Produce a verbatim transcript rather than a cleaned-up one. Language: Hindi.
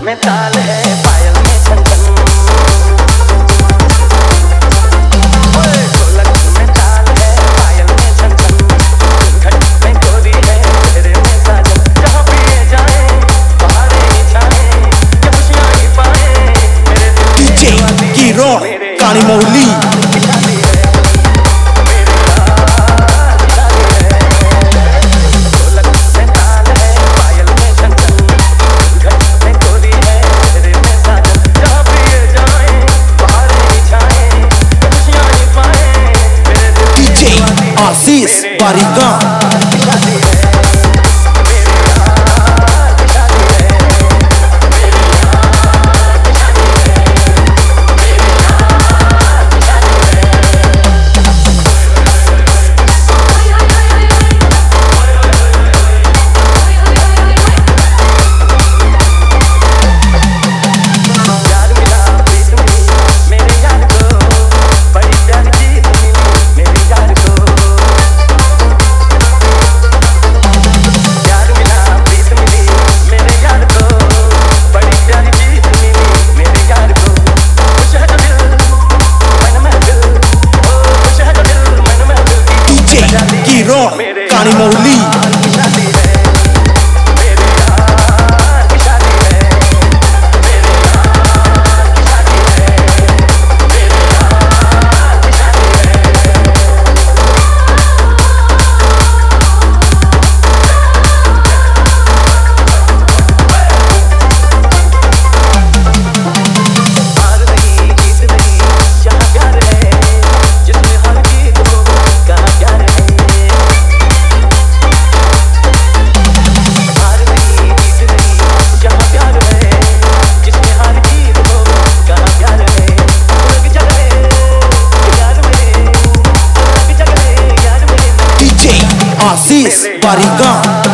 में ताल है, पायल में छन छन। ओए ढोलक में ताल है, पायल में छन छन। घट में गोरी है, तेरे में साजन। जहाँ पिए जाए बहारें छाए, जब खुशियाँ ही पाए मेरे दिल की दीवानी। Giron, Kani Mohli Aziz Barigan Giron, Kani Mohli Aziz Barigan